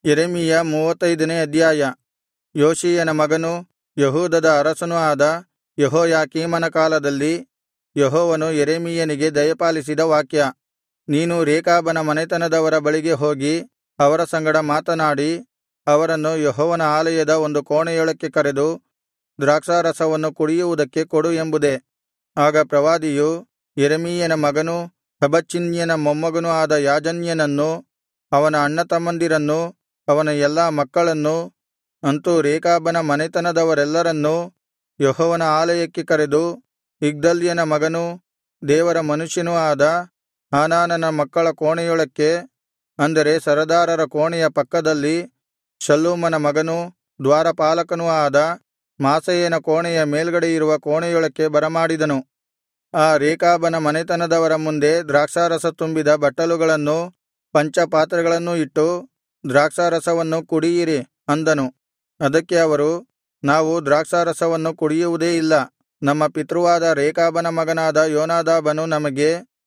ಯೆರೆಮೀಯ 35ನೇ ಅಧ್ಯಾಯ. ಯೋಷೀಯನ ಮಗನೂ ಯೆಹೂದದ ಅರಸನೂ ಆದ ಯೆಹೋಯಾಕೀಮನ ಕಾಲದಲ್ಲಿ ಯೆಹೋವನು ಯೆರೆಮೀಯನಿಗೆ ದಯಪಾಲಿಸಿದ ವಾಕ್ಯ. ನೀನು ರೇಕಾಬನ ಮನೆತನದವರ ಬಳಿಗೆ ಹೋಗಿ ಅವರ ಸಂಗಡ ಮಾತನಾಡಿ, ಅವರನ್ನು ಯೆಹೋವನ ಆಲಯದ ಒಂದು ಕೋಣೆಯೊಳಕ್ಕೆ ಕರೆದು ದ್ರಾಕ್ಷಾರಸವನ್ನು ಕುಡಿಯುವುದಕ್ಕೆ ಕೊಡು ಎಂಬುದೇ. ಆಗ ಪ್ರವಾದಿಯು ಯೆರೆಮೀಯನ ಮಗನೂ ಹಬಚ್ಚಿನ್ಯನ ಮೊಮ್ಮಗನೂ ಆದ ಯಾಜನ್ಯನನ್ನೂ ಅವನ ಅಣ್ಣತಮ್ಮಂದಿರನ್ನೂ ಅವನ ಎಲ್ಲಾ ಮಕ್ಕಳನ್ನೂ, ಅಂತೂ ರೇಕಾಬನ ಮನೆತನದವರೆಲ್ಲರನ್ನೂ ಯೆಹೋವನ ಆಲಯಕ್ಕೆ ಕರೆದು, ಇಗ್ದಲ್ಯನ ಮಗನೂ ದೇವರ ಮನುಷ್ಯನೂ ಆದ ಹಾನಾನನ ಮಕ್ಕಳ ಕೋಣೆಯೊಳಕ್ಕೆ, ಅಂದರೆ ಸರದಾರರ ಕೋಣೆಯ ಪಕ್ಕದಲ್ಲಿ ಶಲ್ಲೂಮನ ಮಗನೂ ದ್ವಾರಪಾಲಕನೂ ಆದ ಮಾಸೇಯನ ಕೋಣೆಯ ಮೇಲ್ಗಡೆಯಿರುವ ಕೋಣೆಯೊಳಕ್ಕೆ ಬರಮಾಡಿದನು. ಆ ರೇಕಾಬನ ಮನೆತನದವರ ಮುಂದೆ ದ್ರಾಕ್ಷಾರಸ ತುಂಬಿದ ಬಟ್ಟಲುಗಳನ್ನೂ ಪಂಚಪಾತ್ರೆಗಳನ್ನೂ ಇಟ್ಟು, ದ್ರಾಕ್ಷಾರಸವನ್ನು ಕುಡಿಯಿರಿ ಅಂದನು. ಅದಕ್ಕೆ ಅವರು, ನಾವು ದ್ರಾಕ್ಷಾರಸವನ್ನು ಕುಡಿಯುವುದೇ ಇಲ್ಲ. ನಮ್ಮ ಪಿತೃವಾದ ರೇಕಾಬನ ಮಗನಾದ ಯೋನಾದಾಬನು ನಮಗೆ,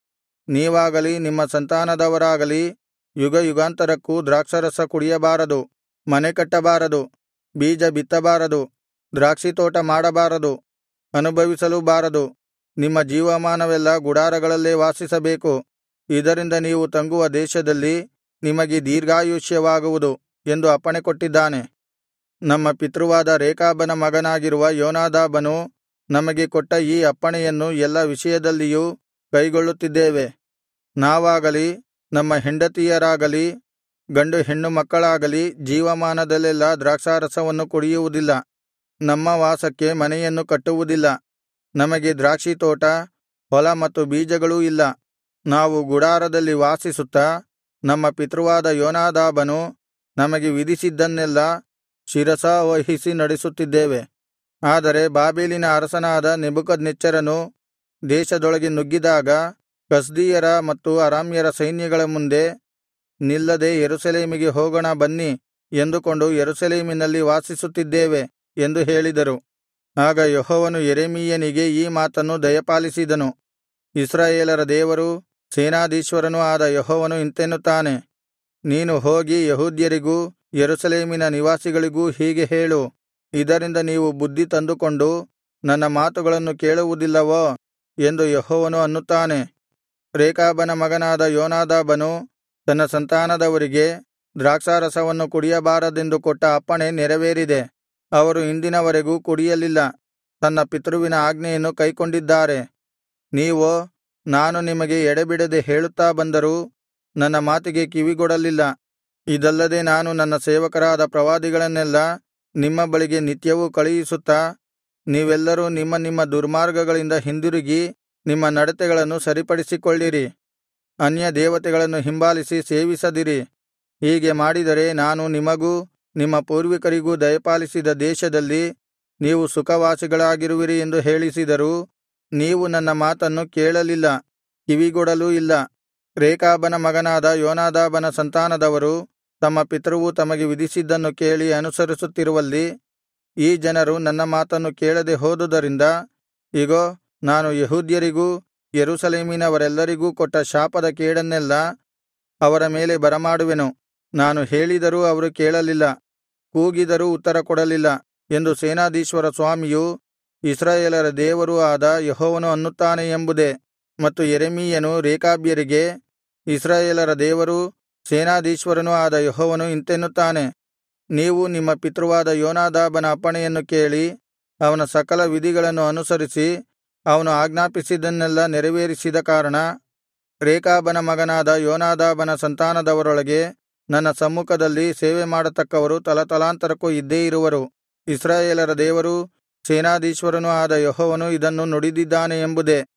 ನೀವಾಗಲಿ ನಿಮ್ಮ ಸಂತಾನದವರಾಗಲಿ ಯುಗಯುಗಾಂತರಕ್ಕೂ ದ್ರಾಕ್ಷಾರಸ ಕುಡಿಯಬಾರದು, ಮನೆ ಕಟ್ಟಬಾರದು, ಬೀಜ ಬಿತ್ತಬಾರದು, ದ್ರಾಕ್ಷಿತೋಟ ಮಾಡಬಾರದು, ಅನುಭವಿಸಲೂ ಬಾರದು. ನಿಮ್ಮ ಜೀವಮಾನವೆಲ್ಲಾ ಗುಡಾರಗಳಲ್ಲೇ ವಾಸಿಸಬೇಕು. ಇದರಿಂದ ನೀವು ತಂಗುವ ದೇಶದಲ್ಲಿ ನಿಮಗೆ ದೀರ್ಘಾಯುಷ್ಯವಾಗುವುದು ಎಂದು ಅಪ್ಪಣೆಕೊಟ್ಟಿದ್ದಾನೆ. ನಮ್ಮ ಪಿತೃವಾದ ರೇಕಾಬನ ಮಗನಾಗಿರುವ ಯೋನಾದಾಬನು ನಮಗೆ ಕೊಟ್ಟ ಈ ಅಪ್ಪಣೆಯನ್ನು ಎಲ್ಲಾ ವಿಷಯದಲ್ಲಿಯೂ ಕೈಗೊಳ್ಳುತ್ತಿದ್ದೇವೆ. ನಾವಾಗಲಿ ನಮ್ಮ ಹೆಂಡತಿಯರಾಗಲಿ ಗಂಡು ಹೆಣ್ಣು ಮಕ್ಕಳಾಗಲಿ ಜೀವಮಾನದಲ್ಲೆಲ್ಲಾ ದ್ರಾಕ್ಷಾರಸವನ್ನು ಕುಡಿಯುವುದಿಲ್ಲ. ನಮ್ಮ ವಾಸಕ್ಕೆ ಮನೆಯನ್ನು ಕಟ್ಟುವುದಿಲ್ಲ. ನಮಗೆ ದ್ರಾಕ್ಷಿತೋಟ, ಹೊಲ ಮತ್ತು ಬೀಜಗಳೂ ಇಲ್ಲ. ನಾವು ಗುಡಾರದಲ್ಲಿ ವಾಸಿಸುತ್ತಾ ನಮ್ಮ ಪಿತೃವಾದ ಯೋನಾದಾಬನು ನಮಗೆ ವಿಧಿಸಿದ್ದನ್ನೆಲ್ಲಾ ಶಿರಸಾವಹಿಸಿ ನಡೆಸುತ್ತಿದ್ದೇವೆ. ಆದರೆ ಬಾಬೆಲಿನ ಅರಸನಾದ ನೆಬೂಕದ್ನೆಚ್ಚರನು ದೇಶದೊಳಗೆ ನುಗ್ಗಿದಾಗ ಕಸ್ದೀಯರ ಮತ್ತು ಅರಾಮ್ಯರ ಸೈನ್ಯಗಳ ಮುಂದೆ ನಿಲ್ಲದೆ ಯೆರೂಸಲೇಮಿಗೆ ಹೋಗೋಣ ಬನ್ನಿ ಎಂದುಕೊಂಡು ಯೆರೂಸಲೇಮಿನಲ್ಲಿ ವಾಸಿಸುತ್ತಿದ್ದೇವೆ ಎಂದು ಹೇಳಿದರು. ಆಗ ಯೆಹೋವನು ಯೆರೆಮೀಯನಿಗೆ ಈ ಮಾತನ್ನು ದಯಪಾಲಿಸಿದನು. ಇಸ್ರಾಯೇಲರ ದೇವರೂ ಸೇನಾಧೀಶ್ವರನೂ ಆದ ಯೆಹೋವನು ಇಂತೆನ್ನುತ್ತಾನೆ, ನೀನು ಹೋಗಿ ಯೆಹೂದ್ಯರಿಗೂ ಯೆರೂಸಲೇಮಿನ ನಿವಾಸಿಗಳಿಗೂ ಹೀಗೆ ಹೇಳು, ಇದರಿಂದ ನೀವು ಬುದ್ಧಿ ತಂದುಕೊಂಡು ನನ್ನ ಮಾತುಗಳನ್ನು ಕೇಳುವುದಿಲ್ಲವೋ ಎಂದು ಯೆಹೋವನು ಅನ್ನುತ್ತಾನೆ. ರೇಕಾಬನ ಮಗನಾದ ಯೋನಾದಾಬನು ತನ್ನ ಸಂತಾನದವರಿಗೆ ದ್ರಾಕ್ಷಾರಸವನ್ನು ಕುಡಿಯಬಾರದೆಂದು ಕೊಟ್ಟ ಅಪ್ಪಣೆ ನೆರವೇರಿದೆ. ಅವರು ಇಂದಿನವರೆಗೂ ಕುಡಿಯಲಿಲ್ಲ, ತನ್ನ ಪಿತೃವಿನ ಆಜ್ಞೆಯನ್ನು ಕೈಕೊಂಡಿದ್ದಾರೆ. ನೀವೋ ನಾನು ನಿಮಗೆ ಎಡೆಬಿಡದೆ ಹೇಳುತ್ತಾ ಬಂದರೂ ನನ್ನ ಮಾತಿಗೆ ಕಿವಿಗೊಡಲಿಲ್ಲ. ಇದಲ್ಲದೆ ನಾನು ನನ್ನ ಸೇವಕರಾದ ಪ್ರವಾದಿಗಳನ್ನೆಲ್ಲಾ ನಿಮ್ಮ ಬಳಿಗೆ ನಿತ್ಯವೂ ಕಳುಹಿಸುತ್ತಾ, ನೀವೆಲ್ಲರೂ ನಿಮ್ಮ ನಿಮ್ಮ ದುರ್ಮಾರ್ಗಗಳಿಂದ ಹಿಂದಿರುಗಿ ನಿಮ್ಮ ನಡತೆಗಳನ್ನು ಸರಿಪಡಿಸಿಕೊಳ್ಳಿರಿ, ಅನ್ಯ ದೇವತೆಗಳನ್ನು ಹಿಂಬಾಲಿಸಿ ಸೇವಿಸದಿರಿ. ಹೀಗೆ ಮಾಡಿದರೆ ನಾನು ನಿಮಗೂ ನಿಮ್ಮ ಪೂರ್ವಿಕರಿಗೂ ದಯಪಾಲಿಸಿದ ದೇಶದಲ್ಲಿ ನೀವು ಸುಖವಾಸಿಗಳಾಗಿರುವಿರಿ ಎಂದು ಹೇಳಿಸಿದರೂ ನೀವು ನನ್ನ ಮಾತನ್ನು ಕೇಳಲಿಲ್ಲ, ಕಿವಿಗೊಡಲೂ ಇಲ್ಲ. ರೇಕಾಬನ ಮಗನಾದ ಯೋನಾದಾಬನ ಸಂತಾನದವರು ತಮ್ಮ ಪಿತೃವು ತಮಗೆ ವಿಧಿಸಿದ್ದನ್ನು ಕೇಳಿ ಅನುಸರಿಸುತ್ತಿರುವಲ್ಲಿ ಈ ಜನರು ನನ್ನ ಮಾತನ್ನು ಕೇಳದೆ ಹೋದುದರಿಂದ, ಇಗೋ, ನಾನು ಯೆಹೂದ್ಯರಿಗೂ ಯೆರೂಸಲೇಮಿನವರೆಲ್ಲರಿಗೂ ಕೊಟ್ಟ ಶಾಪದ ಕೇಡನ್ನೆಲ್ಲಾ ಅವರ ಮೇಲೆ ಬರಮಾಡುವೆನು. ನಾನು ಹೇಳಿದರೂ ಅವರು ಕೇಳಲಿಲ್ಲ, ಕೂಗಿದರೂ ಉತ್ತರ ಕೊಡಲಿಲ್ಲ ಎಂದು ಸೇನಾಧೀಶ್ವರ ಸ್ವಾಮಿಯೂ ಇಸ್ರಾಯೇಲರ ದೇವರೂ ಆದ ಯೆಹೋವನು ಅನ್ನುತ್ತಾನೆ ಎಂಬುದೇ. ಮತ್ತು ಯೆರೆಮೀಯನು ರೇಕಾಬ್ಯರಿಗೆ, ಇಸ್ರಾಯೇಲರ ದೇವರೂ ಸೇನಾಧೀಶ್ವರನೂ ಆದ ಯೆಹೋವನು ಇಂತೆನ್ನುತ್ತಾನೆ, ನೀವು ನಿಮ್ಮ ಪಿತೃವಾದ ಯೋನಾದಾಬನ ಅಪ್ಪಣೆಯನ್ನು ಕೇಳಿ ಅವನ ಸಕಲ ವಿಧಿಗಳನ್ನು ಅನುಸರಿಸಿ ಅವನು ಆಜ್ಞಾಪಿಸಿದ್ದನ್ನೆಲ್ಲಾ ನೆರವೇರಿಸಿದ ಕಾರಣ ರೇಕಾಬನ ಮಗನಾದ ಯೋನಾದಾಬನ ಸಂತಾನದವರೊಳಗೆ ನನ್ನ ಸಮ್ಮುಖದಲ್ಲಿ ಸೇವೆಮಾಡತಕ್ಕವರು ತಲತಲಾಂತರಕ್ಕೂ ಇದ್ದೇ ಇರುವರು. ಇಸ್ರಾಯೇಲರ ದೇವರೂ ಸೇನಾಧೀಶ್ವರನೂ ಆದ ಯೆಹೋವನು ಇದನ್ನು ನುಡಿದಿದ್ದಾನೆ ಎಂಬುದೇ.